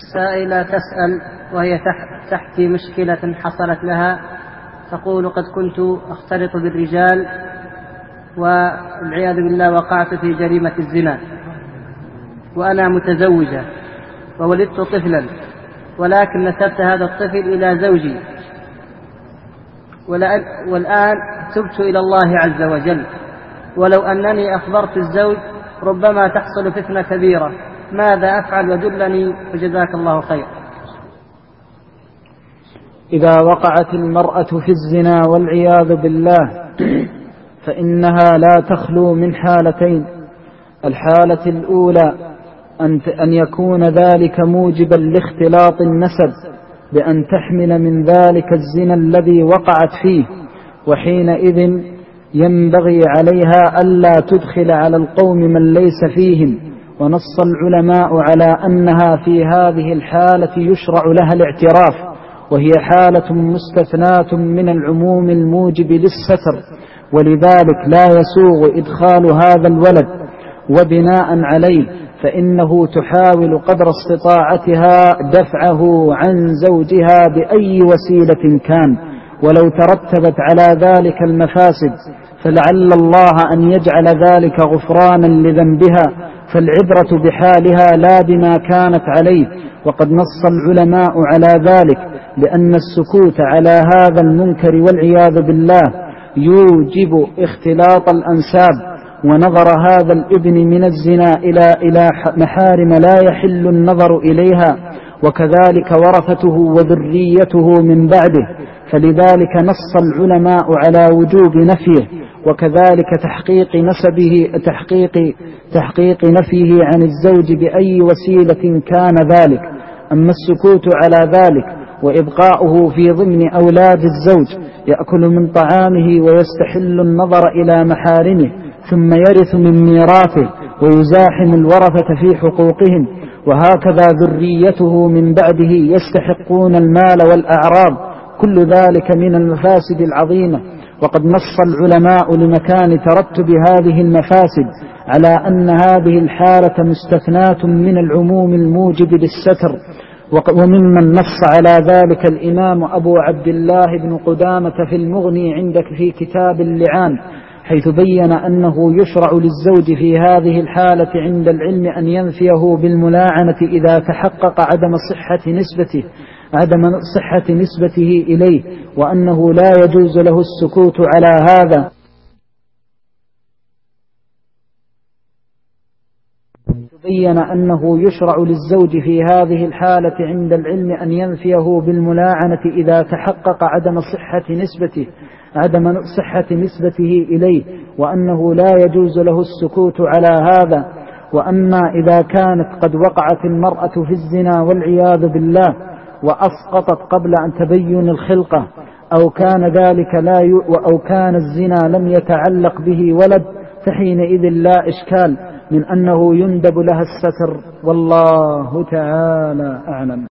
سائلة تسأل وهي تحكي مشكلة حصلت لها، تقول: قد كنت أختلط بالرجال والعياذ بالله وقعت في جريمة الزنا، وأنا متزوجة وولدت طفلا، ولكن نسبت هذا الطفل إلى زوجي، والآن تبت إلى الله عز وجل، ولو أنني أخبرت الزوج ربما تحصل فتنة كبيرة، ماذا أفعل؟ ودلني وجزاك الله خير. إذا وقعت المرأة في الزنا والعياذ بالله فإنها لا تخلو من حالتين: الحالة الأولى أن يكون ذلك موجبا لاختلاط النسب بأن تحمل من ذلك الزنا الذي وقعت فيه، وحينئذ ينبغي عليها ألا تدخل على القوم من ليس فيهم، ونص العلماء على أنها في هذه الحالة يشرع لها الاعتراف، وهي حالة مستثناة من العموم الموجب للستر، ولذلك لا يسوغ إدخال هذا الولد، وبناء عليه فإنه تحاول قدر استطاعتها دفعه عن زوجها بأي وسيلة كان، ولو ترتبت على ذلك المفاسد فلعل الله أن يجعل ذلك غفرانا لذنبها، فالعبرة بحالها لا بما كانت عليه. وقد نص العلماء على ذلك، لأن السكوت على هذا المنكر والعياذ بالله يوجب اختلاط الأنساب، ونظر هذا الابن من الزنا إلى محارم لا يحل النظر إليها، وكذلك ورثته وذريته من بعده، فلذلك نص العلماء على وجوب نفيه، وكذلك تحقيق نفيه عن الزوج بأي وسيلة كان ذلك. أما السكوت على ذلك وإبقاؤه في ضمن أولاد الزوج يأكل من طعامه ويستحل النظر إلى محارمه، ثم يرث من ميراثه ويزاحم الورثة في حقوقهم، وهكذا ذريته من بعده يستحقون المال والأعراض، كل ذلك من المفاسد العظيمة. وقد نص العلماء لمكان ترتب هذه المفاسد على أن هذه الحالة مستثناة من العموم الموجب للستر، وممن نص على ذلك الإمام أبو عبد الله بن قدامة في المغني عندك في كتاب اللعان، حيث بين أنه يشرع للزوج في هذه الحالة عند العلم أن ينفيه بالملاعنة إذا تحقق عدم صحة نسبته إليه، وأنه لا يجوز له السكوت على هذا. بين أنه يشرع للزوج في هذه الحالة عند العلم أن ينفيه بالملاعنة إذا تحقق عدم صحة نسبته إليه، وأنه لا يجوز له السكوت على هذا. وأما إذا كانت قد وقعت المرأة في الزنا والعياذ بالله وأسقطت قبل أن تبين الخلقة، أو كان الزنا لم يتعلق به ولد، فحينئذ لا إشكال من أنه يندب لها الستر، والله تعالى أعلم.